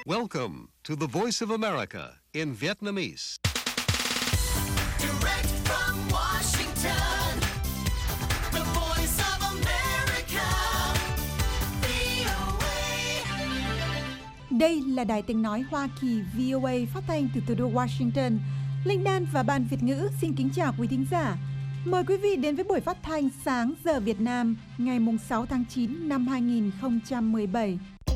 Welcome to the Voice of America in Vietnamese. Direct from Washington, the Voice of America, VOA. Đây là Đài Tiếng Nói Hoa Kỳ VOA phát thanh từ thủ đô Washington. Linh Đan và Ban Việt ngữ xin kính chào quý thính giả. Mời quý vị đến với buổi phát thanh sáng giờ Việt Nam ngày 6 tháng 9 năm 2017.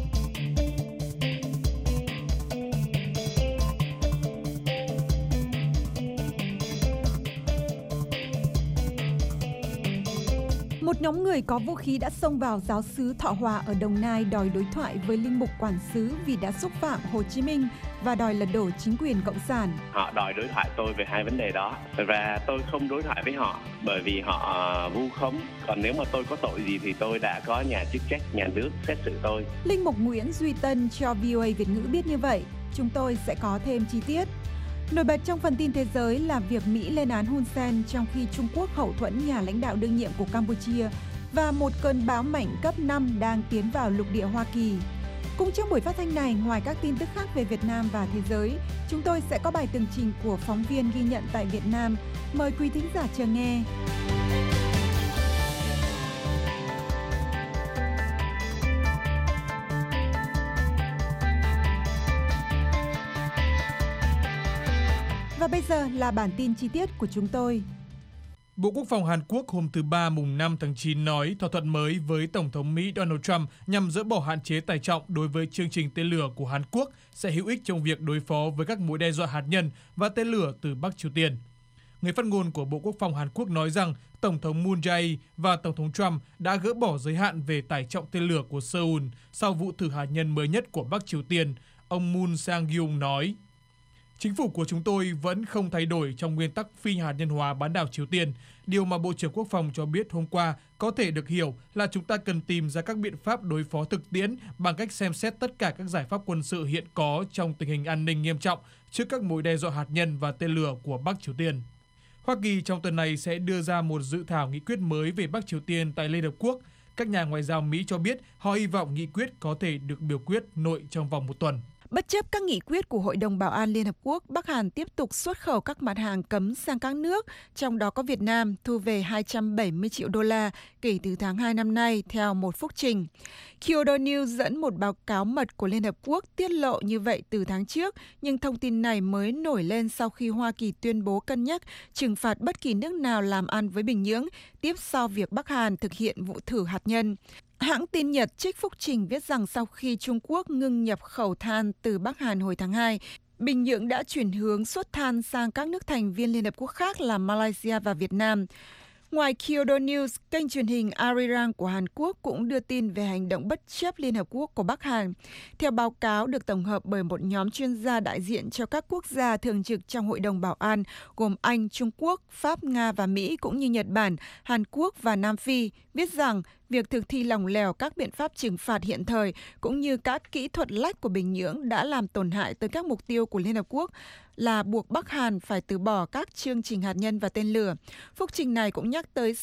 Một nhóm người có vũ khí đã xông vào giáo xứ Thọ Hòa ở Đồng Nai đòi đối thoại với linh mục quản xứ vì đã xúc phạm Hồ Chí Minh và đòi lật đổ chính quyền cộng sản. Họ đòi đối thoại tôi về hai vấn đề đó và tôi không đối thoại với họ bởi vì họ vu khống. Còn nếu mà tôi có tội gì thì tôi đã có nhà chức trách nhà nước xét xử tôi. Linh mục Nguyễn Duy Tân cho VOA Việt ngữ biết như vậy. Chúng tôi sẽ có thêm chi tiết. Nổi bật trong phần tin thế giới là việc Mỹ lên án Hun Sen trong khi Trung Quốc hậu thuẫn nhà lãnh đạo đương nhiệm của Campuchia và một cơn bão mạnh cấp 5 đang tiến vào lục địa Hoa Kỳ. Cũng trong buổi phát thanh này, ngoài các tin tức khác về Việt Nam và thế giới, chúng tôi sẽ có bài tường trình của phóng viên ghi nhận tại Việt Nam. Mời quý thính giả chờ nghe. Và bây giờ là bản tin chi tiết của chúng tôi. Bộ Quốc phòng Hàn Quốc hôm thứ Ba mùng 5 tháng 9 nói thỏa thuận mới với Tổng thống Mỹ Donald Trump nhằm dỡ bỏ hạn chế tải trọng đối với chương trình tên lửa của Hàn Quốc sẽ hữu ích trong việc đối phó với các mối đe dọa hạt nhân và tên lửa từ Bắc Triều Tiên. Người phát ngôn của Bộ Quốc phòng Hàn Quốc nói rằng Tổng thống Moon Jae-in và Tổng thống Trump đã gỡ bỏ giới hạn về tải trọng tên lửa của Seoul sau vụ thử hạt nhân mới nhất của Bắc Triều Tiên, ông Moon Sang-gyung nói. Chính phủ của chúng tôi vẫn không thay đổi trong nguyên tắc phi hạt nhân hóa bán đảo Triều Tiên. Điều mà Bộ trưởng Quốc phòng cho biết hôm qua có thể được hiểu là chúng ta cần tìm ra các biện pháp đối phó thực tiễn bằng cách xem xét tất cả các giải pháp quân sự hiện có trong tình hình an ninh nghiêm trọng trước các mối đe dọa hạt nhân và tên lửa của Bắc Triều Tiên. Hoa Kỳ trong tuần này sẽ đưa ra một dự thảo nghị quyết mới về Bắc Triều Tiên tại Liên Hợp Quốc. Các nhà ngoại giao Mỹ cho biết họ hy vọng nghị quyết có thể được biểu quyết nội trong vòng một tuần. Bất chấp các nghị quyết của Hội đồng Bảo an Liên Hợp Quốc, Bắc Hàn tiếp tục xuất khẩu các mặt hàng cấm sang các nước, trong đó có Việt Nam, thu về 270 triệu đô la kể từ tháng 2 năm nay, theo một phúc trình. Kyodo News dẫn một báo cáo mật của Liên Hợp Quốc tiết lộ như vậy từ tháng trước, nhưng thông tin này mới nổi lên sau khi Hoa Kỳ tuyên bố cân nhắc trừng phạt bất kỳ nước nào làm ăn với Bình Nhưỡng, tiếp sau việc Bắc Hàn thực hiện vụ thử hạt nhân. Hãng tin Nhật trích phúc trình viết rằng sau khi Trung Quốc ngừng nhập khẩu than từ Bắc Hàn hồi tháng 2, Bình Nhưỡng đã chuyển hướng xuất than sang các nước thành viên Liên Hợp Quốc khác là Malaysia và Việt Nam. Ngoài Kyodo News, kênh truyền hình Arirang của Hàn Quốc cũng đưa tin về hành động bất chấp Liên Hợp Quốc của Bắc Hàn. Theo báo cáo được tổng hợp bởi một nhóm chuyên gia đại diện cho các quốc gia thường trực trong Hội đồng Bảo an, gồm Anh, Trung Quốc, Pháp, Nga và Mỹ, cũng như Nhật Bản, Hàn Quốc và Nam Phi, viết rằng việc thực thi lỏng lẻo các biện pháp trừng phạt hiện thời cũng như các kỹ thuật lách của Bình Nhưỡng đã làm tổn hại tới các mục tiêu của Liên Hợp Quốc là buộc Bắc Hàn phải từ bỏ các chương trình hạt nhân và tên lửa. Phúc trình này cũng nhắc tới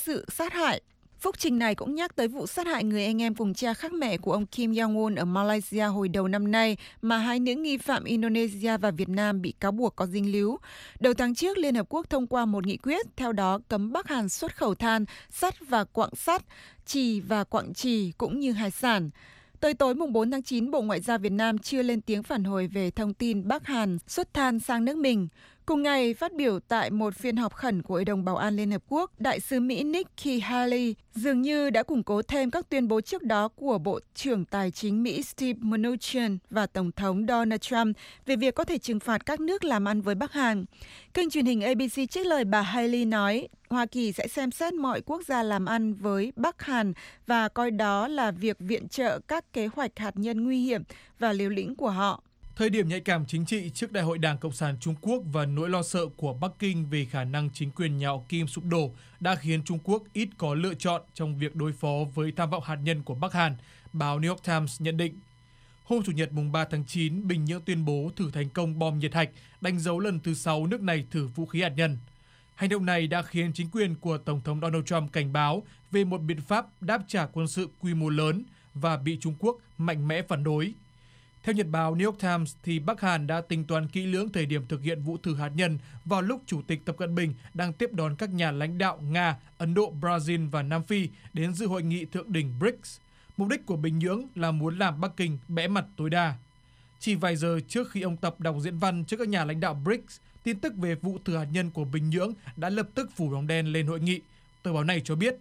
vụ sát hại người anh em cùng cha khác mẹ của ông Kim Jong-un ở Malaysia hồi đầu năm nay mà hai nữ nghi phạm Indonesia và Việt Nam bị cáo buộc có dính líu. Đầu tháng trước, Liên Hợp Quốc thông qua một nghị quyết, theo đó cấm Bắc Hàn xuất khẩu than, sắt và quặng sắt, chì và quặng chì cũng như hải sản. Tới tối mùng 4 tháng 9, Bộ Ngoại giao Việt Nam chưa lên tiếng phản hồi về thông tin Bắc Hàn xuất than sang nước mình. Cùng ngày, phát biểu tại một phiên họp khẩn của Hội đồng Bảo an Liên Hợp Quốc, Đại sứ Mỹ Nikki Haley dường như đã củng cố thêm các tuyên bố trước đó của Bộ trưởng Tài chính Mỹ Steve Mnuchin và Tổng thống Donald Trump về việc có thể trừng phạt các nước làm ăn với Bắc Hàn. Kênh truyền hình ABC trích lời bà Haley nói, Hoa Kỳ sẽ xem xét mọi quốc gia làm ăn với Bắc Hàn và coi đó là việc viện trợ các kế hoạch hạt nhân nguy hiểm và liều lĩnh của họ. Thời điểm nhạy cảm chính trị trước Đại hội Đảng Cộng sản Trung Quốc và nỗi lo sợ của Bắc Kinh về khả năng chính quyền nhà họ Kim sụp đổ đã khiến Trung Quốc ít có lựa chọn trong việc đối phó với tham vọng hạt nhân của Bắc Hàn, báo New York Times nhận định. Hôm Chủ nhật mùng 3 tháng 9, Bình Nhưỡng tuyên bố thử thành công bom nhiệt hạch, đánh dấu lần thứ 6 nước này thử vũ khí hạt nhân. Hành động này đã khiến chính quyền của Tổng thống Donald Trump cảnh báo về một biện pháp đáp trả quân sự quy mô lớn và bị Trung Quốc mạnh mẽ phản đối. Theo nhật báo New York Times, thì Bắc Hàn đã tính toán kỹ lưỡng thời điểm thực hiện vụ thử hạt nhân vào lúc Chủ tịch Tập Cận Bình đang tiếp đón các nhà lãnh đạo Nga, Ấn Độ, Brazil và Nam Phi đến dự hội nghị thượng đỉnh BRICS. Mục đích của Bình Nhưỡng là muốn làm Bắc Kinh bẽ mặt tối đa. Chỉ vài giờ trước khi ông Tập đọc diễn văn trước các nhà lãnh đạo BRICS, tin tức về vụ thử hạt nhân của Bình Nhưỡng đã lập tức phủ bóng đen lên hội nghị. Tờ báo này cho biết,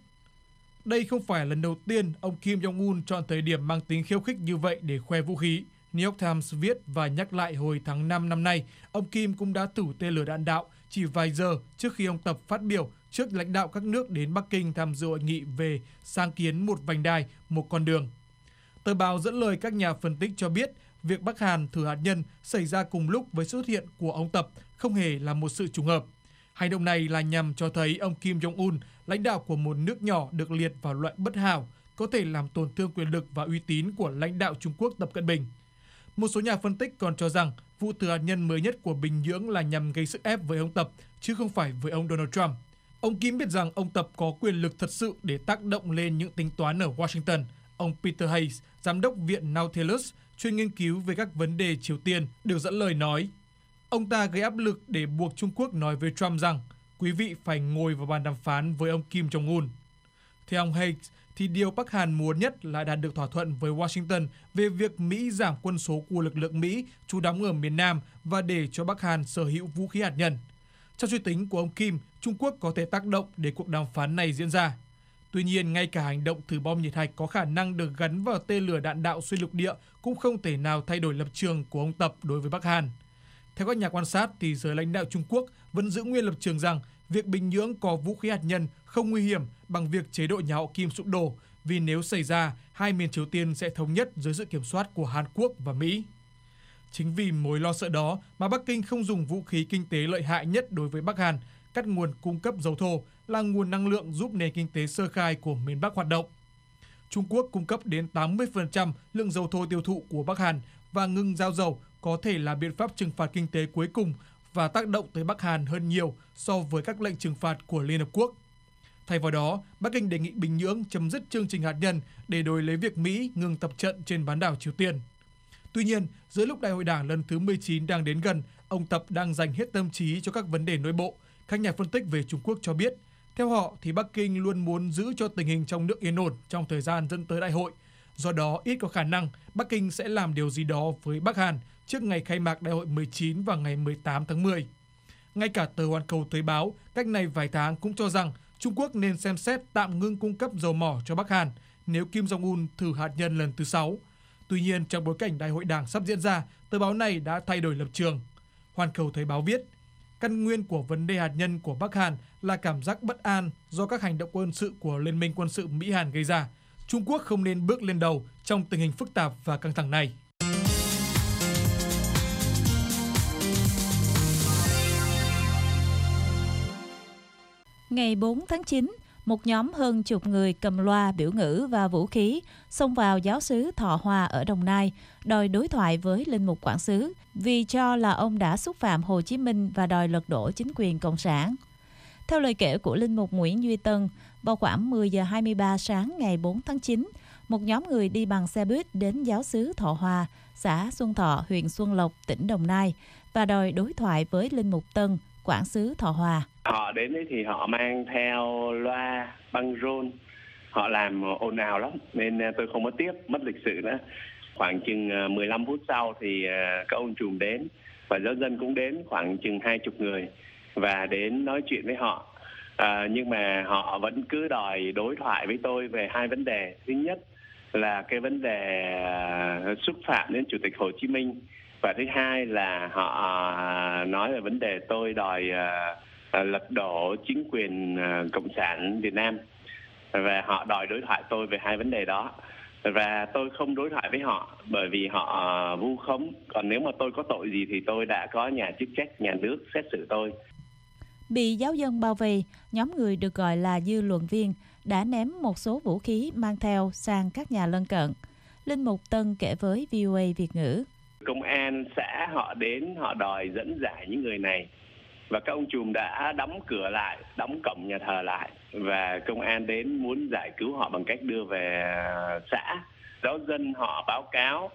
đây không phải lần đầu tiên ông Kim Jong-un chọn thời điểm mang tính khiêu khích như vậy để khoe vũ khí. New York Times viết và nhắc lại hồi tháng 5 năm nay, ông Kim cũng đã thử tên lửa đạn đạo chỉ vài giờ trước khi ông Tập phát biểu trước lãnh đạo các nước đến Bắc Kinh tham dự hội nghị về sáng kiến một vành đai, một con đường. Tờ báo dẫn lời các nhà phân tích cho biết, việc Bắc Hàn thử hạt nhân xảy ra cùng lúc với xuất hiện của ông Tập không hề là một sự trùng hợp. Hành động này là nhằm cho thấy ông Kim Jong-un, lãnh đạo của một nước nhỏ được liệt vào loại bất hảo, có thể làm tổn thương quyền lực và uy tín của lãnh đạo Trung Quốc Tập Cận Bình. Một số nhà phân tích còn cho rằng vụ thử hạt nhân mới nhất của Bình Nhưỡng là nhằm gây sức ép với ông Tập, chứ không phải với ông Donald Trump. Ông Kim biết rằng ông Tập có quyền lực thật sự để tác động lên những tính toán ở Washington. Ông Peter Hayes, giám đốc viện Nautilus, chuyên nghiên cứu về các vấn đề Triều Tiên, được dẫn lời nói, ông ta gây áp lực để buộc Trung Quốc nói với Trump rằng quý vị phải ngồi vào bàn đàm phán với ông Kim Jong-un. Theo ông Hayes, thì điều Bắc Hàn muốn nhất là đạt được thỏa thuận với Washington về việc Mỹ giảm quân số của lực lượng Mỹ trú đóng ở miền Nam và để cho Bắc Hàn sở hữu vũ khí hạt nhân. Trong suy tính của ông Kim, Trung Quốc có thể tác động để cuộc đàm phán này diễn ra. Tuy nhiên, ngay cả hành động thử bom nhiệt hạch có khả năng được gắn vào tên lửa đạn đạo xuyên lục địa cũng không thể nào thay đổi lập trường của ông Tập đối với Bắc Hàn. Theo các nhà quan sát, thì giới lãnh đạo Trung Quốc vẫn giữ nguyên lập trường rằng việc Bình Nhưỡng có vũ khí hạt nhân không nguy hiểm bằng việc chế độ nhà họ Kim sụp đổ, vì nếu xảy ra, hai miền Triều Tiên sẽ thống nhất dưới sự kiểm soát của Hàn Quốc và Mỹ. Chính vì mối lo sợ đó mà Bắc Kinh không dùng vũ khí kinh tế lợi hại nhất đối với Bắc Hàn, cắt nguồn cung cấp dầu thô là nguồn năng lượng giúp nền kinh tế sơ khai của miền Bắc hoạt động. Trung Quốc cung cấp đến 80% lượng dầu thô tiêu thụ của Bắc Hàn và ngừng giao dầu có thể là biện pháp trừng phạt kinh tế cuối cùng và tác động tới Bắc Hàn hơn nhiều so với các lệnh trừng phạt của Liên Hợp Quốc. Thay vào đó, Bắc Kinh đề nghị Bình Nhưỡng chấm dứt chương trình hạt nhân để đổi lấy việc Mỹ ngừng tập trận trên bán đảo Triều Tiên. Tuy nhiên, giữa lúc Đại hội Đảng lần thứ 19 đang đến gần, ông Tập đang dành hết tâm trí cho các vấn đề nội bộ. Các nhà phân tích về Trung Quốc cho biết, theo họ thì Bắc Kinh luôn muốn giữ cho tình hình trong nước yên ổn trong thời gian dẫn tới đại hội. Do đó, ít có khả năng Bắc Kinh sẽ làm điều gì đó với Bắc Hàn trước ngày khai mạc Đại hội 19 vào ngày 18 tháng 10. Ngay cả tờ Hoàn Cầu Thời báo cách này vài tháng cũng cho rằng Trung Quốc nên xem xét tạm ngưng cung cấp dầu mỏ cho Bắc Hàn nếu Kim Jong-un thử hạt nhân lần thứ 6. Tuy nhiên, trong bối cảnh Đại hội Đảng sắp diễn ra, tờ báo này đã thay đổi lập trường. Hoàn Cầu Thời báo viết, căn nguyên của vấn đề hạt nhân của Bắc Hàn là cảm giác bất an do các hành động quân sự của Liên minh quân sự Mỹ-Hàn gây ra. Trung Quốc không nên bước lên đầu trong tình hình phức tạp và căng thẳng này. Ngày 4 tháng 9, một nhóm hơn chục người cầm loa biểu ngữ và vũ khí xông vào giáo xứ Thọ Hòa ở Đồng Nai, đòi đối thoại với linh mục quản xứ vì cho là ông đã xúc phạm Hồ Chí Minh và đòi lật đổ chính quyền Cộng sản. Theo lời kể của linh mục Nguyễn Duy Tân, vào khoảng 10 giờ 23 sáng ngày 4 tháng 9, một nhóm người đi bằng xe buýt đến giáo xứ Thọ Hòa, xã Xuân Thọ, huyện Xuân Lộc, tỉnh Đồng Nai và đòi đối thoại với linh mục Tân, quản xứ Thọ Hòa. Họ đến đấy thì họ mang theo loa băng rôn, họ làm ồn ào lắm nên tôi không có tiếp, mất lịch sự nữa. Khoảng chừng 15 phút sau thì các ông trùm đến và giáo dân cũng đến, khoảng chừng 20 người và đến nói chuyện với họ. Nhưng mà họ vẫn cứ đòi đối thoại với tôi về hai vấn đề. Thứ nhất là cái vấn đề xúc phạm đến Chủ tịch Hồ Chí Minh, và thứ hai là họ nói về vấn đề tôi đòi lật đổ chính quyền Cộng sản Việt Nam, và họ đòi đối thoại tôi về hai vấn đề đó. Và tôi không đối thoại với họ bởi vì họ vu khống. Còn nếu mà tôi có tội gì thì tôi đã có nhà chức trách, nhà nước xét xử tôi. Bị giáo dân bao vây, nhóm người được gọi là dư luận viên đã ném một số vũ khí mang theo sang các nhà lân cận. Linh mục Tân kể với VOA Việt ngữ. Công an xã họ đến, họ đòi dẫn giải những người này. Và các ông trùm đã đóng cửa lại, đóng cổng nhà thờ lại. Và công an đến muốn giải cứu họ bằng cách đưa về xã. Giáo dân họ báo cáo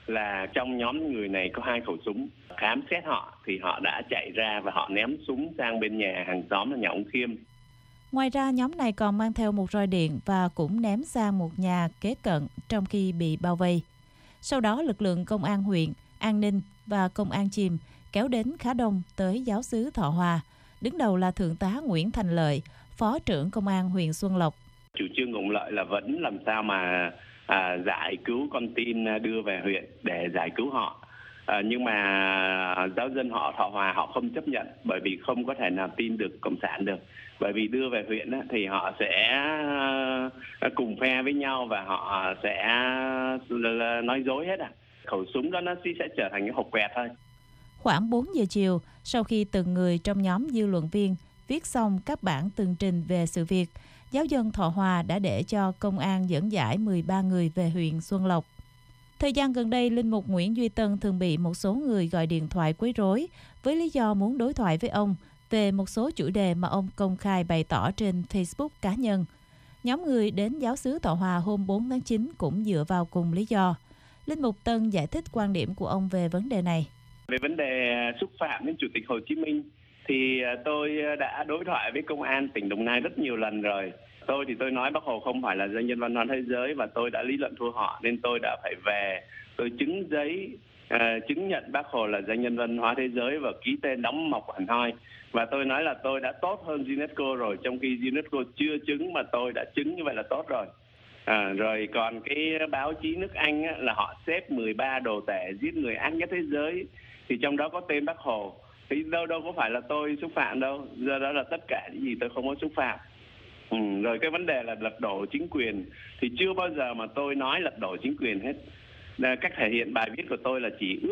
là trong nhóm người này có 2 khẩu súng. Khám xét họ thì họ đã chạy ra và họ ném súng sang bên nhà hàng xóm là nhà ông Khiêm. Ngoài ra, nhóm này còn mang theo một roi điện và cũng ném sang một nhà kế cận trong khi bị bao vây. Sau đó, lực lượng công an huyện, an ninh và công an Chìm kéo đến khá đông tới giáo xứ Thọ Hòa. Đứng đầu là Thượng tá Nguyễn Thành Lợi, Phó trưởng Công an huyện Xuân Lộc. Chủ trương của ông Lợi là vẫn làm sao mà giải cứu con tin đưa về huyện để giải cứu họ. Nhưng mà giáo dân họ Thọ Hòa họ không chấp nhận, bởi vì không có thể nào tin được Cộng sản được. Bởi vì đưa về huyện thì họ sẽ cùng phe với nhau và họ sẽ nói dối hết. Khẩu súng đó nó sẽ trở thành cái hộp quẹt thôi. Khoảng 4 giờ chiều, sau khi từng người trong nhóm dư luận viên viết xong các bản tường trình về sự việc, giáo dân Thọ Hòa đã để cho công an dẫn giải 13 người về huyện Xuân Lộc. Thời gian gần đây, Linh mục Nguyễn Duy Tân thường bị một số người gọi điện thoại quấy rối với lý do muốn đối thoại với ông về một số chủ đề mà ông công khai bày tỏ trên Facebook cá nhân. Nhóm người đến giáo xứ Thọ Hòa hôm 4 tháng 9 cũng dựa vào cùng lý do. Linh mục Tân giải thích quan điểm của ông về vấn đề này. Về vấn đề xúc phạm đến Chủ tịch Hồ Chí Minh thì tôi đã đối thoại với công an tỉnh Đồng Nai rất nhiều lần rồi. Tôi nói Bác Hồ không phải là doanh nhân văn hóa thế giới và tôi đã lý luận thua họ, nên tôi đã phải về tôi chứng giấy chứng nhận Bác Hồ là doanh nhân văn hóa thế giới và ký tên đóng mộc hẳn hoi. Và tôi nói là tôi đã tốt hơn UNESCO rồi, trong khi UNESCO chưa chứng mà tôi đã chứng, như vậy là tốt rồi. Rồi còn cái báo chí nước Anh là họ xếp 13 đồ tể giết người ác nhất thế giới, thì trong đó có tên Bác Hồ. Thì đâu có phải là tôi xúc phạm đâu, do đó là tất cả những gì tôi không có xúc phạm. Rồi cái vấn đề là lật đổ chính quyền thì chưa bao giờ mà tôi nói lật đổ chính quyền hết. Cách thể hiện bài viết của tôi là chỉ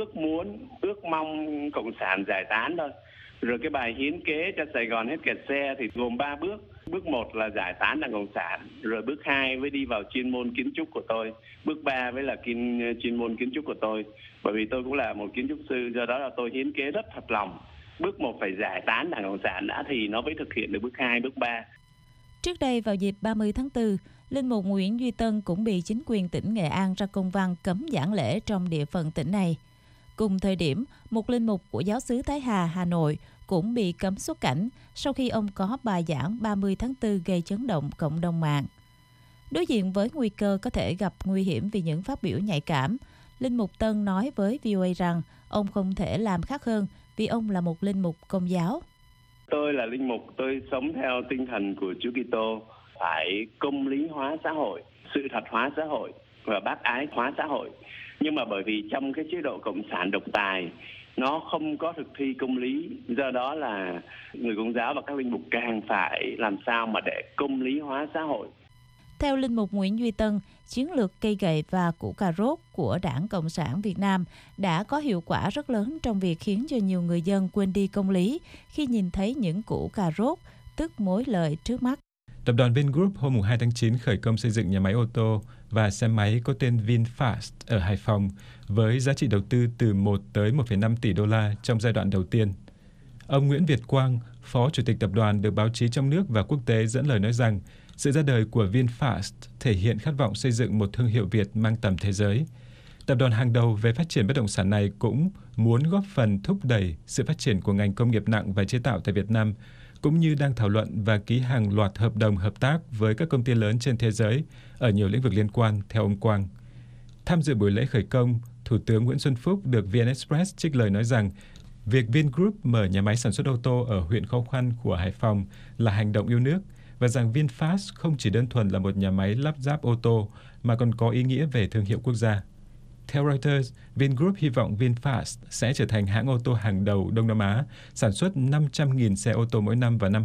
ước mong Cộng sản giải tán thôi. Rồi cái bài hiến kế cho Sài Gòn hết kẹt xe thì gồm 3 bước. Bước 1 là giải tán Đảng Cộng sản, rồi bước 2 với đi vào chuyên môn kiến trúc của tôi, bước 3 với là chuyên môn kiến trúc của tôi. Bởi vì tôi cũng là một kiến trúc sư, do đó là tôi hiến kế rất thật lòng. Bước 1 phải giải tán Đảng Cộng sản đã thì nó mới thực hiện được bước 2, bước 3. Trước đây vào dịp 30 tháng 4, Linh mục Nguyễn Duy Tân cũng bị chính quyền tỉnh Nghệ An ra công văn cấm giảng lễ trong địa phận tỉnh này. Cùng thời điểm, một linh mục của giáo xứ Thái Hà, Hà Nội cũng bị cấm xuất cảnh sau khi ông có bài giảng 30 tháng 4 gây chấn động cộng đồng mạng. Đối diện với nguy cơ có thể gặp nguy hiểm vì những phát biểu nhạy cảm, Linh mục Tân nói với VOA rằng ông không thể làm khác hơn vì ông là một linh mục Công giáo. Tôi là linh mục, tôi sống theo tinh thần của Chúa Kitô, phải công lý hóa xã hội, sự thật hóa xã hội và bác ái hóa xã hội. Nhưng mà bởi vì trong cái chế độ cộng sản độc tài, nó không có thực thi công lý, do đó là người Công giáo và các linh mục càng phải làm sao mà để công lý hóa xã hội. Theo Linh mục Nguyễn Duy Tân, chiến lược cây gậy và củ cà rốt của Đảng Cộng sản Việt Nam đã có hiệu quả rất lớn trong việc khiến cho nhiều người dân quên đi công lý khi nhìn thấy những củ cà rốt, tức mối lợi trước mắt. Tập đoàn Vingroup hôm 2 tháng 9 khởi công xây dựng nhà máy ô tô và xe máy có tên VinFast ở Hải Phòng với giá trị đầu tư từ 1 tới 1,5 tỷ đô la trong giai đoạn đầu tiên. Ông Nguyễn Việt Quang, Phó Chủ tịch Tập đoàn, được báo chí trong nước và quốc tế dẫn lời nói rằng sự ra đời của VinFast thể hiện khát vọng xây dựng một thương hiệu Việt mang tầm thế giới. Tập đoàn hàng đầu về phát triển bất động sản này cũng muốn góp phần thúc đẩy sự phát triển của ngành công nghiệp nặng và chế tạo tại Việt Nam, cũng như đang thảo luận và ký hàng loạt hợp đồng hợp tác với các công ty lớn trên thế giới ở nhiều lĩnh vực liên quan, theo ông Quang. Tham dự buổi lễ khởi công, Thủ tướng Nguyễn Xuân Phúc được VN Express trích lời nói rằng việc Vingroup mở nhà máy sản xuất ô tô ở huyện khó khăn của Hải Phòng là hành động yêu nước, và rằng VinFast không chỉ đơn thuần là một nhà máy lắp ráp ô tô mà còn có ý nghĩa về thương hiệu quốc gia. Theo Reuters, Vingroup hy vọng VinFast sẽ trở thành hãng ô tô hàng đầu Đông Nam Á, sản xuất 500.000 xe ô tô mỗi năm vào năm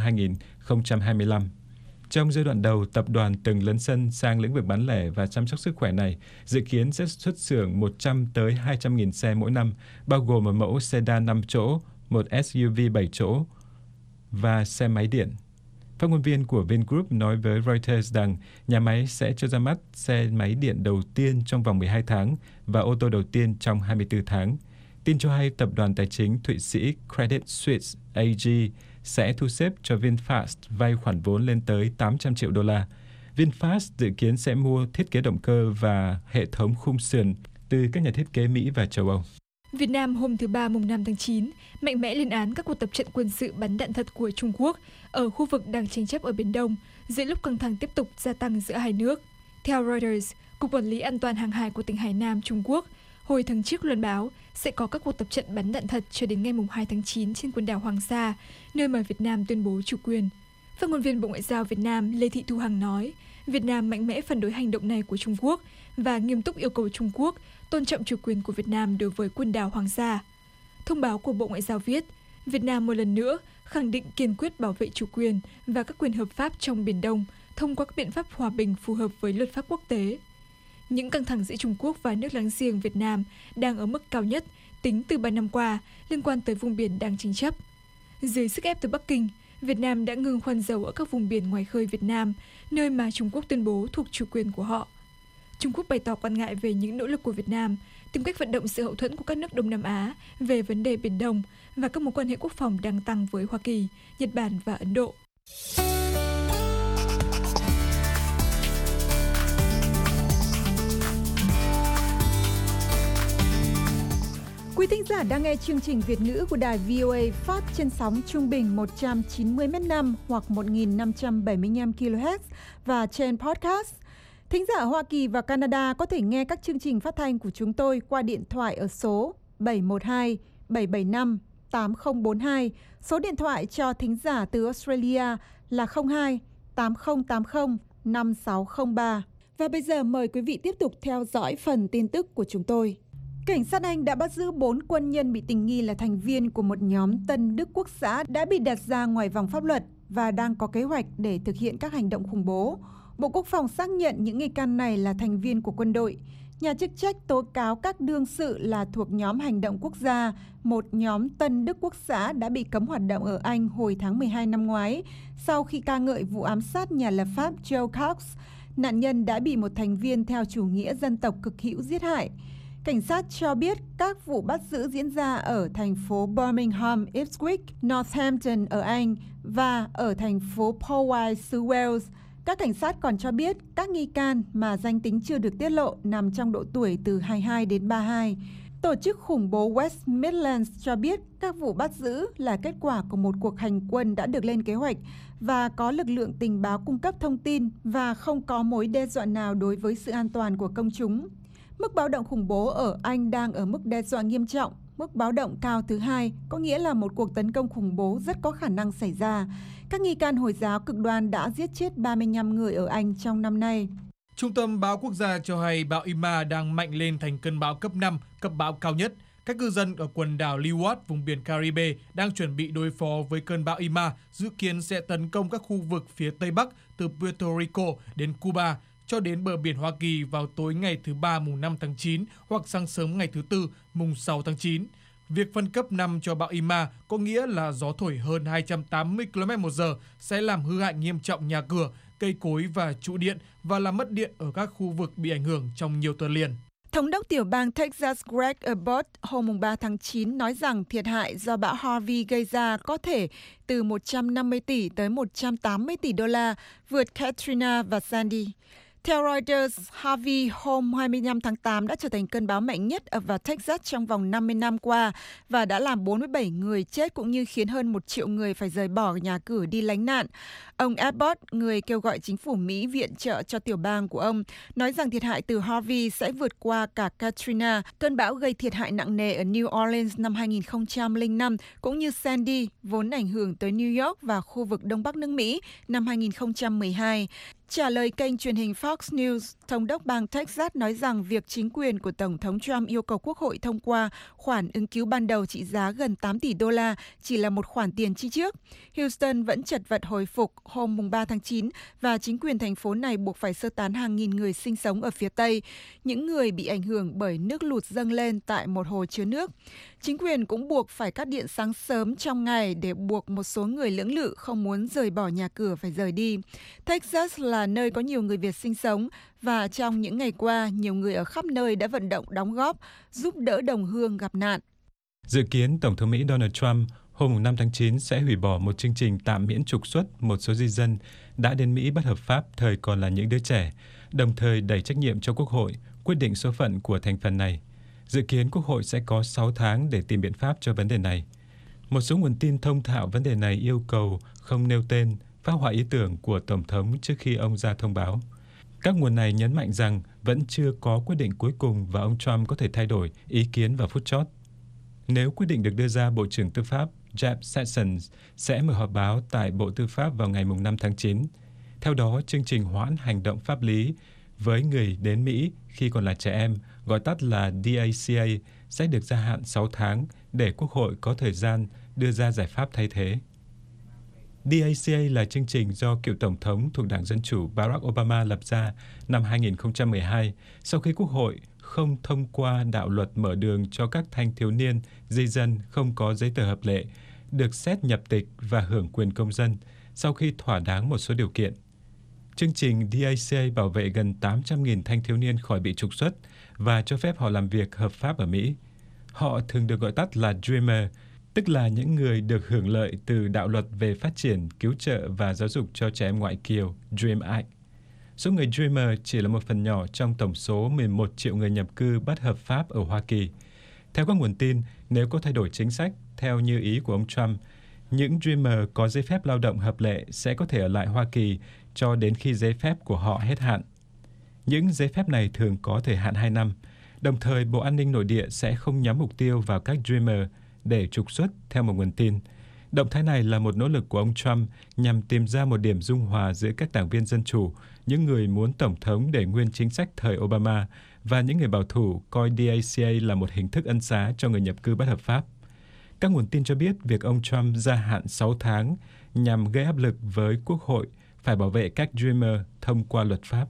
2025. Trong giai đoạn đầu, tập đoàn từng lấn sân sang lĩnh vực bán lẻ và chăm sóc sức khỏe này, dự kiến sẽ xuất xưởng 100 tới 200.000 xe mỗi năm, bao gồm một mẫu sedan 5 chỗ, một SUV 7 chỗ và xe máy điện. Phát ngôn viên của Vingroup nói với Reuters rằng nhà máy sẽ cho ra mắt xe máy điện đầu tiên trong vòng 12 tháng và ô tô đầu tiên trong 24 tháng. Tin cho hay tập đoàn tài chính Thụy Sĩ Credit Suisse AG sẽ thu xếp cho VinFast vay khoản vốn lên tới 800 triệu đô la. VinFast dự kiến sẽ mua thiết kế động cơ và hệ thống khung sườn từ các nhà thiết kế Mỹ và châu Âu. Việt Nam hôm thứ Ba mùng 5 tháng 9 mạnh mẽ lên án các cuộc tập trận quân sự bắn đạn thật của Trung Quốc ở khu vực đang tranh chấp ở Biển Đông giữa lúc căng thẳng tiếp tục gia tăng giữa hai nước. Theo Reuters, Cục Quản lý An toàn Hàng hải của tỉnh Hải Nam, Trung Quốc hồi tháng trước loan báo sẽ có các cuộc tập trận bắn đạn thật cho đến ngày mùng 2 tháng 9 trên quần đảo Hoàng Sa, nơi mà Việt Nam tuyên bố chủ quyền. Phát ngôn viên Bộ Ngoại giao Việt Nam Lê Thị Thu Hằng nói, Việt Nam mạnh mẽ phản đối hành động này của Trung Quốc và nghiêm túc yêu cầu Trung Quốc tôn trọng chủ quyền của Việt Nam đối với quần đảo Hoàng Sa. Thông báo của Bộ Ngoại giao viết, Việt Nam một lần nữa khẳng định kiên quyết bảo vệ chủ quyền và các quyền hợp pháp trong Biển Đông thông qua các biện pháp hòa bình phù hợp với luật pháp quốc tế. Những căng thẳng giữa Trung Quốc và nước láng giềng Việt Nam đang ở mức cao nhất tính từ 3 năm qua liên quan tới vùng biển đang tranh chấp. Dưới sức ép từ Bắc Kinh, Việt Nam đã ngừng khoan dầu ở các vùng biển ngoài khơi Việt Nam, nơi mà Trung Quốc tuyên bố thuộc chủ quyền của họ. Trung Quốc bày tỏ quan ngại về những nỗ lực của Việt Nam tìm cách vận động sự hậu thuẫn của các nước Đông Nam Á về vấn đề Biển Đông và các mối quan hệ quốc phòng đang tăng với Hoa Kỳ, Nhật Bản và Ấn Độ. Quý thính giả đang nghe chương trình Việt ngữ của đài VOA phát trên sóng trung bình 190 m/5 hoặc 1.575 kHz và trên podcast. Thính giả ở Hoa Kỳ và Canada có thể nghe các chương trình phát thanh của chúng tôi qua điện thoại ở số 712 775 8042. Số điện thoại cho thính giả từ Australia là 02 8080 5603. Và bây giờ mời quý vị tiếp tục theo dõi phần tin tức của chúng tôi. Cảnh sát Anh đã bắt giữ 4 quân nhân bị tình nghi là thành viên của một nhóm Tân Đức Quốc xã đã bị đặt ra ngoài vòng pháp luật và đang có kế hoạch để thực hiện các hành động khủng bố. Bộ Quốc phòng xác nhận những nghi can này là thành viên của quân đội. Nhà chức trách tố cáo các đương sự là thuộc nhóm Hành động Quốc gia, một nhóm Tân Đức Quốc xã đã bị cấm hoạt động ở Anh hồi tháng 12 năm ngoái, sau khi ca ngợi vụ ám sát nhà lập pháp Joe Cox. Nạn nhân đã bị một thành viên theo chủ nghĩa dân tộc cực hữu giết hại. Cảnh sát cho biết các vụ bắt giữ diễn ra ở thành phố Birmingham, Ipswich, Northampton ở Anh và ở thành phố Powys, xứ Wales. Các cảnh sát còn cho biết các nghi can mà danh tính chưa được tiết lộ nằm trong độ tuổi từ 22 đến 32. Tổ chức khủng bố West Midlands cho biết các vụ bắt giữ là kết quả của một cuộc hành quân đã được lên kế hoạch và có lực lượng tình báo cung cấp thông tin và không có mối đe dọa nào đối với sự an toàn của công chúng. Mức báo động khủng bố ở Anh đang ở mức đe dọa nghiêm trọng. Mức báo động cao thứ hai có nghĩa là một cuộc tấn công khủng bố rất có khả năng xảy ra. Các nghi can Hồi giáo cực đoan đã giết chết 35 người ở Anh trong năm nay. Trung tâm Bão Quốc gia cho hay bão Ima đang mạnh lên thành cơn bão cấp 5, cấp bão cao nhất. Các cư dân ở quần đảo Leeward, vùng biển Caribe đang chuẩn bị đối phó với cơn bão Ima, dự kiến sẽ tấn công các khu vực phía Tây Bắc từ Puerto Rico đến Cuba cho đến bờ biển Hoa Kỳ vào tối ngày thứ Ba mùng 5 tháng 9 hoặc sáng sớm ngày thứ Tư mùng 6 tháng 9. Việc phân cấp 5 cho bão Ima có nghĩa là gió thổi hơn 280 km/h sẽ làm hư hại nghiêm trọng nhà cửa, cây cối và trụ điện và làm mất điện ở các khu vực bị ảnh hưởng trong nhiều tuần liền. Thống đốc tiểu bang Texas Greg Abbott hôm 3 tháng 9 nói rằng thiệt hại do bão Harvey gây ra có thể từ 150 tỷ tới 180 tỷ đô la, vượt Katrina và Sandy. Theo Reuters, Harvey hôm 25 tháng 8 đã trở thành cơn bão mạnh nhất ập vào Texas trong vòng 50 năm qua và đã làm 47 người chết cũng như khiến hơn 1 triệu người phải rời bỏ nhà cửa đi lánh nạn. Ông Abbott, người kêu gọi chính phủ Mỹ viện trợ cho tiểu bang của ông, nói rằng thiệt hại từ Harvey sẽ vượt qua cả Katrina, cơn bão gây thiệt hại nặng nề ở New Orleans năm 2005, cũng như Sandy, vốn ảnh hưởng tới New York và khu vực Đông Bắc nước Mỹ năm 2012. Trả lời kênh truyền hình Fox News, Thống đốc bang Texas nói rằng việc chính quyền của Tổng thống Trump yêu cầu Quốc hội thông qua khoản ứng cứu ban đầu trị giá gần 8 tỷ đô la chỉ là một khoản tiền chi trước. Houston vẫn chật vật hồi phục hôm 3 tháng 9 và chính quyền thành phố này buộc phải sơ tán hàng nghìn người sinh sống ở phía Tây, những người bị ảnh hưởng bởi nước lụt dâng lên tại một hồ chứa nước. Chính quyền cũng buộc phải cắt điện sáng sớm trong ngày để buộc một số người lưỡng lự không muốn rời bỏ nhà cửa phải rời đi. Texas là nơi có nhiều người Việt sinh sống và trong những ngày qua, nhiều người ở khắp nơi đã vận động đóng góp, giúp đỡ đồng hương gặp nạn. Dự kiến Tổng thống Mỹ Donald Trump hôm 5 tháng 9 sẽ hủy bỏ một chương trình tạm miễn trục xuất một số di dân đã đến Mỹ bất hợp pháp thời còn là những đứa trẻ, đồng thời đẩy trách nhiệm cho Quốc hội quyết định số phận của thành phần này. Dự kiến Quốc hội sẽ có 6 tháng để tìm biện pháp cho vấn đề này. Một số nguồn tin thông thạo vấn đề này yêu cầu không nêu tên, phác họa ý tưởng của Tổng thống trước khi ông ra thông báo. Các nguồn này nhấn mạnh rằng vẫn chưa có quyết định cuối cùng và ông Trump có thể thay đổi ý kiến vào phút chót. Nếu quyết định được đưa ra, Bộ trưởng Tư pháp Jeff Sessions sẽ mở họp báo tại Bộ Tư pháp vào ngày 5 tháng 9. Theo đó, chương trình hoãn hành động pháp lý với người đến Mỹ khi còn là trẻ em, gọi tắt là DACA, sẽ được gia hạn 6 tháng để Quốc hội có thời gian đưa ra giải pháp thay thế. DACA là chương trình do cựu Tổng thống thuộc Đảng Dân Chủ Barack Obama lập ra năm 2012 sau khi Quốc hội không thông qua đạo luật mở đường cho các thanh thiếu niên di dân không có giấy tờ hợp lệ được xét nhập tịch và hưởng quyền công dân sau khi thỏa đáng một số điều kiện. Chương trình DACA bảo vệ gần 800.000 thanh thiếu niên khỏi bị trục xuất và cho phép họ làm việc hợp pháp ở Mỹ. Họ thường được gọi tắt là Dreamer, tức là những người được hưởng lợi từ đạo luật về phát triển, cứu trợ và giáo dục cho trẻ em ngoại kiều, Dream Act. Số người Dreamer chỉ là một phần nhỏ trong tổng số 11 triệu người nhập cư bất hợp pháp ở Hoa Kỳ. Theo các nguồn tin, nếu có thay đổi chính sách theo như ý của ông Trump, những Dreamer có giấy phép lao động hợp lệ sẽ có thể ở lại Hoa Kỳ cho đến khi giấy phép của họ hết hạn. Những giấy phép này thường có thời hạn 2 năm. Đồng thời, Bộ An ninh Nội địa sẽ không nhắm mục tiêu vào các Dreamer để trục xuất, theo một nguồn tin. Động thái này là một nỗ lực của ông Trump nhằm tìm ra một điểm dung hòa giữa các đảng viên Dân Chủ, những người muốn Tổng thống để nguyên chính sách thời Obama, và những người bảo thủ coi DACA là một hình thức ân xá cho người nhập cư bất hợp pháp. Các nguồn tin cho biết việc ông Trump gia hạn 6 tháng nhằm gây áp lực với Quốc hội phải bảo vệ các Dreamer thông qua luật pháp.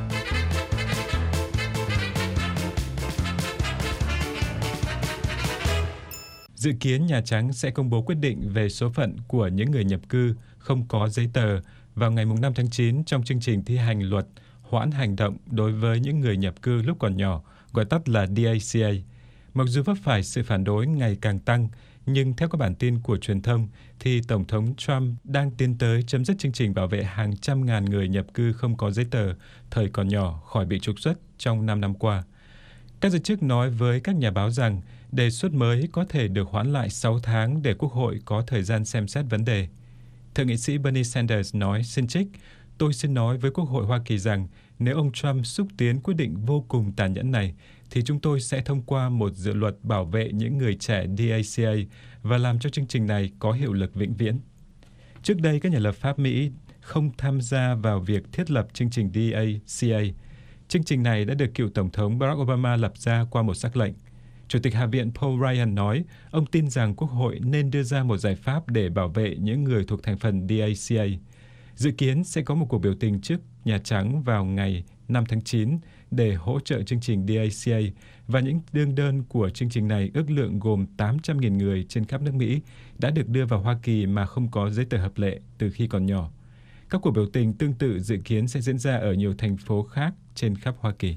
Dự kiến Nhà Trắng sẽ công bố quyết định về số phận của những người nhập cư không có giấy tờ vào ngày 5 tháng 9 trong chương trình thi hành luật hoãn hành động đối với những người nhập cư lúc còn nhỏ, gọi tắt là DACA. Mặc dù vấp phải sự phản đối ngày càng tăng, nhưng theo các bản tin của truyền thông, thì Tổng thống Trump đang tiến tới chấm dứt chương trình bảo vệ hàng trăm ngàn người nhập cư không có giấy tờ thời còn nhỏ khỏi bị trục xuất trong 5 năm qua. Các giới chức nói với các nhà báo rằng đề xuất mới có thể được hoãn lại 6 tháng để Quốc hội có thời gian xem xét vấn đề. Thượng nghị sĩ Bernie Sanders nói, xin trích, tôi xin nói với Quốc hội Hoa Kỳ rằng nếu ông Trump xúc tiến quyết định vô cùng tàn nhẫn này, thì chúng tôi sẽ thông qua một dự luật bảo vệ những người trẻ DACA và làm cho chương trình này có hiệu lực vĩnh viễn. Trước đây, các nhà lập pháp Mỹ không tham gia vào việc thiết lập chương trình DACA. Chương trình này đã được cựu Tổng thống Barack Obama lập ra qua một sắc lệnh. Chủ tịch Hạ viện Paul Ryan nói, ông tin rằng Quốc hội nên đưa ra một giải pháp để bảo vệ những người thuộc thành phần DACA. Dự kiến sẽ có một cuộc biểu tình trước Nhà Trắng vào ngày 5 tháng 9 để hỗ trợ chương trình DACA, và những đương đơn của chương trình này ước lượng gồm 800.000 người trên khắp nước Mỹ đã được đưa vào Hoa Kỳ mà không có giấy tờ hợp lệ từ khi còn nhỏ. Các cuộc biểu tình tương tự dự kiến sẽ diễn ra ở nhiều thành phố khác trên khắp Hoa Kỳ.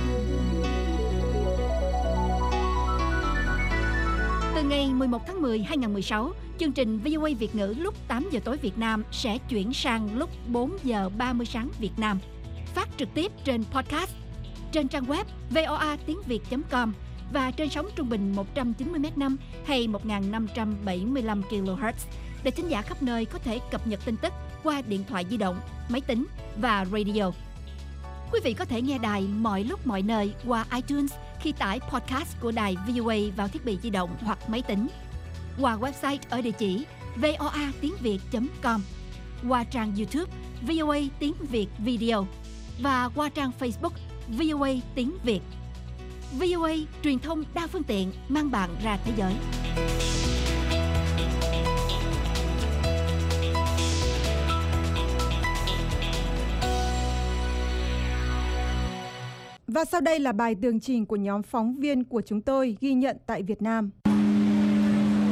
Từ ngày 11 tháng 10, 2016, chương trình VOA Việt ngữ lúc 8 giờ tối Việt Nam sẽ chuyển sang lúc 4 giờ 30 sáng Việt Nam. Phát trực tiếp trên podcast, trên trang web voatiengviet.com và trên sóng trung bình 190m5 hay 1575 kHz để thính giả khắp nơi có thể cập nhật tin tức qua điện thoại di động, máy tính và radio. Quý vị có thể nghe đài mọi lúc mọi nơi qua iTunes khi tải podcast của đài VOA vào thiết bị di động hoặc máy tính, qua website ở địa chỉ voatiengviet.com, qua trang YouTube VOA Tiếng Việt Video và qua trang Facebook VOA Tiếng Việt. VOA, truyền thông đa phương tiện mang bạn ra thế giới. Và sau đây là bài tường trình của nhóm phóng viên của chúng tôi ghi nhận tại Việt Nam.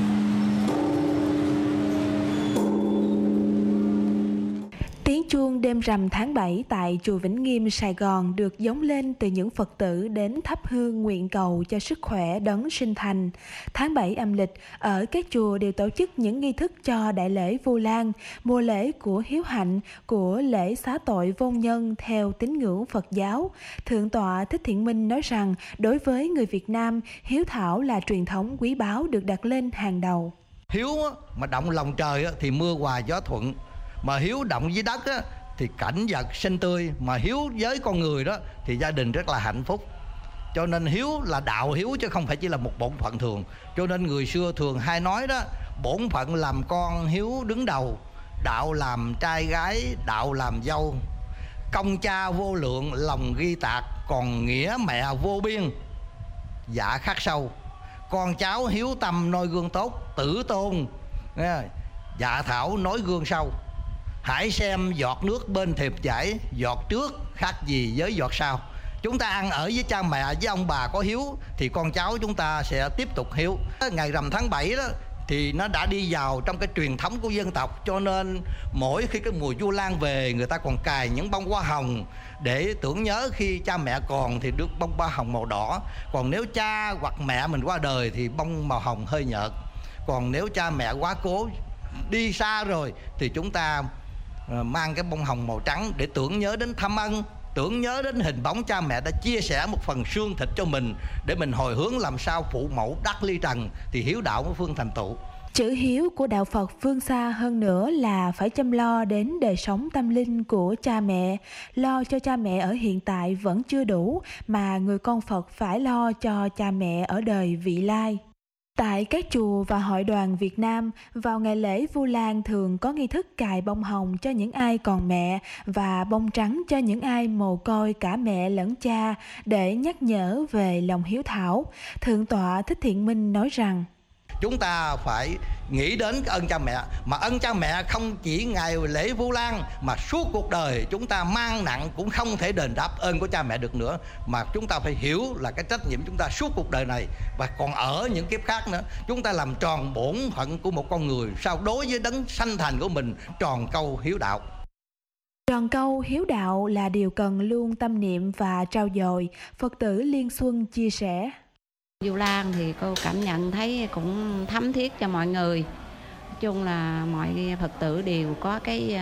Tiếng chuông đêm đêm rằm tháng 7 tại chùa Vĩnh Nghiêm, Sài Gòn được gióng lên từ những Phật tử đến thắp hương nguyện cầu cho sức khỏe đấng sinh thành. Tháng 7 âm lịch, ở các chùa đều tổ chức những nghi thức cho đại lễ Vu Lan, mùa lễ của hiếu hạnh, của lễ xá tội vong nhân theo tín ngưỡng Phật giáo. Thượng tọa Thích Thiện Minh nói rằng, đối với người Việt Nam, hiếu thảo là truyền thống quý báu được đặt lên hàng đầu. Hiếu mà động lòng trời thì mưa hòa gió thuận, mà hiếu động dưới đất thì cảnh vật xanh tươi, mà hiếu với con người đó thì gia đình rất là hạnh phúc. Cho nên hiếu là đạo hiếu chứ không phải chỉ là một bổn phận thường. Cho nên người xưa thường hay nói đó, bổn phận làm con hiếu đứng đầu, đạo làm trai gái, đạo làm dâu. Công cha vô lượng lòng ghi tạc, còn nghĩa mẹ vô biên dạ khắc sâu. Con cháu hiếu tâm noi gương tốt, tử tôn dạ thảo nói gương sau. Hãy xem giọt nước bên thiệp chảy, giọt trước khác gì với giọt sau. Chúng ta ăn ở với cha mẹ, với ông bà có hiếu thì con cháu chúng ta sẽ tiếp tục hiếu. Ngày rằm tháng 7 đó thì nó đã đi vào trong cái truyền thống của dân tộc. Cho nên mỗi khi cái mùa Vu Lan về, người ta còn cài những bông hoa hồng để tưởng nhớ khi cha mẹ còn thì được bông hoa hồng màu đỏ. Còn nếu cha hoặc mẹ mình qua đời thì bông màu hồng hơi nhợt. Còn nếu cha mẹ quá cố đi xa rồi thì chúng ta mang cái bông hồng màu trắng để tưởng nhớ đến thăm ân, tưởng nhớ đến hình bóng cha mẹ đã chia sẻ một phần xương thịt cho mình, để mình hồi hướng làm sao phụ mẫu đắc ly trần thì hiếu đạo mới phương thành tựu. Chữ hiếu của đạo Phật phương xa hơn nữa là phải chăm lo đến đời sống tâm linh của cha mẹ. Lo cho cha mẹ ở hiện tại vẫn chưa đủ, mà người con Phật phải lo cho cha mẹ ở đời vị lai. Tại các chùa và hội đoàn Việt Nam, vào ngày lễ Vu Lan thường có nghi thức cài bông hồng cho những ai còn mẹ và bông trắng cho những ai mồ côi cả mẹ lẫn cha để nhắc nhở về lòng hiếu thảo. Thượng tọa Thích Thiện Minh nói rằng, chúng ta phải nghĩ đến cái ơn cha mẹ, mà ơn cha mẹ không chỉ ngày lễ Vu Lan mà suốt cuộc đời chúng ta mang nặng cũng không thể đền đáp ơn của cha mẹ được nữa, mà chúng ta phải hiểu là cái trách nhiệm chúng ta suốt cuộc đời này và còn ở những kiếp khác nữa. Chúng ta làm tròn bổn phận của một con người, sao đối với đấng sanh thành của mình tròn câu hiếu đạo. Tròn câu hiếu đạo là điều cần luôn tâm niệm và trau dồi. Phật tử Liên Xuân chia sẻ. Vu Lan thì cô cảm nhận thấy cũng thấm thiết cho mọi người. Nói chung là mọi Phật tử đều có cái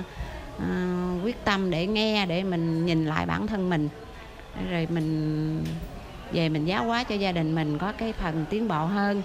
quyết tâm để nghe, để mình nhìn lại bản thân mình, rồi mình về mình giáo hóa cho gia đình mình có cái phần tiến bộ hơn,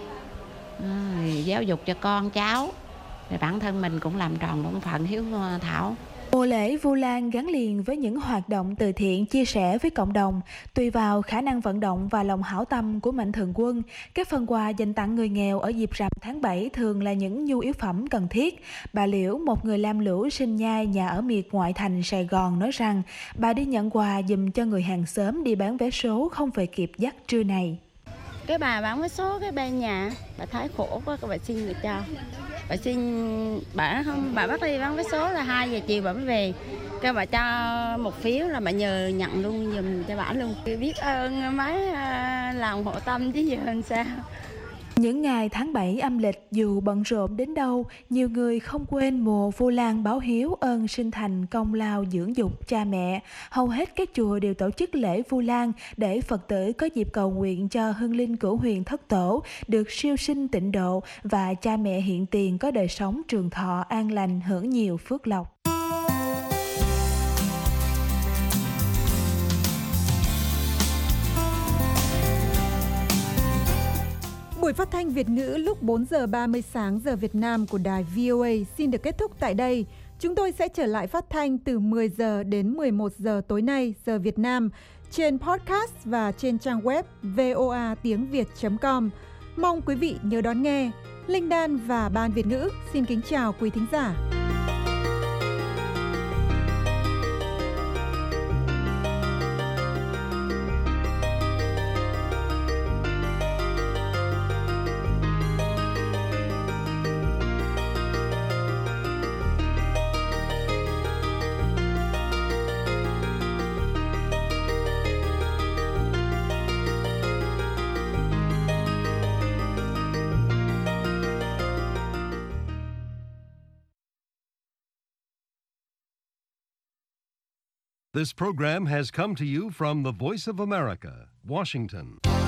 giáo dục cho con cháu, rồi bản thân mình cũng làm tròn bổn phận hiếu thảo. Mùa lễ Vu Lan gắn liền với những hoạt động từ thiện chia sẻ với cộng đồng. Tùy vào khả năng vận động và lòng hảo tâm của mạnh thường quân, các phần quà dành tặng người nghèo ở dịp rằm tháng 7 thường là những nhu yếu phẩm cần thiết. Bà Liễu, một người lam lũ sinh nhai nhà ở miệt ngoại thành Sài Gòn nói rằng, bà đi nhận quà giùm cho người hàng xóm đi bán vé số không về kịp dắt trưa này. Cái bà bán vé số cái bên nhà, bà thấy khổ quá, bà xin người cho. Bà xin, bà bắt đi bán vé số là 2 giờ chiều bà mới về. Cái bà cho một phiếu là bà nhờ nhận luôn giùm cho bà luôn. Biết ơn mấy lòng hộ tâm chứ giờ làm sao. Những ngày tháng 7 âm lịch dù bận rộn đến đâu, nhiều người không quên mùa Vu Lan báo hiếu ơn sinh thành công lao dưỡng dục cha mẹ. Hầu hết các chùa đều tổ chức lễ Vu Lan để Phật tử có dịp cầu nguyện cho hương linh cửu huyền thất tổ được siêu sinh tịnh độ và cha mẹ hiện tiền có đời sống trường thọ an lành hưởng nhiều phước lộc. Buổi phát thanh Việt ngữ lúc 4 giờ 30 sáng giờ Việt Nam của đài VOA xin được kết thúc tại đây. Chúng tôi sẽ trở lại phát thanh từ 10 giờ đến 11 giờ tối nay giờ Việt Nam trên podcast và trên trang web voatiengviet.com. Mong quý vị nhớ đón nghe. Linh Đan và Ban Việt ngữ xin kính chào quý thính giả. This program has come to you from the Voice of America, Washington.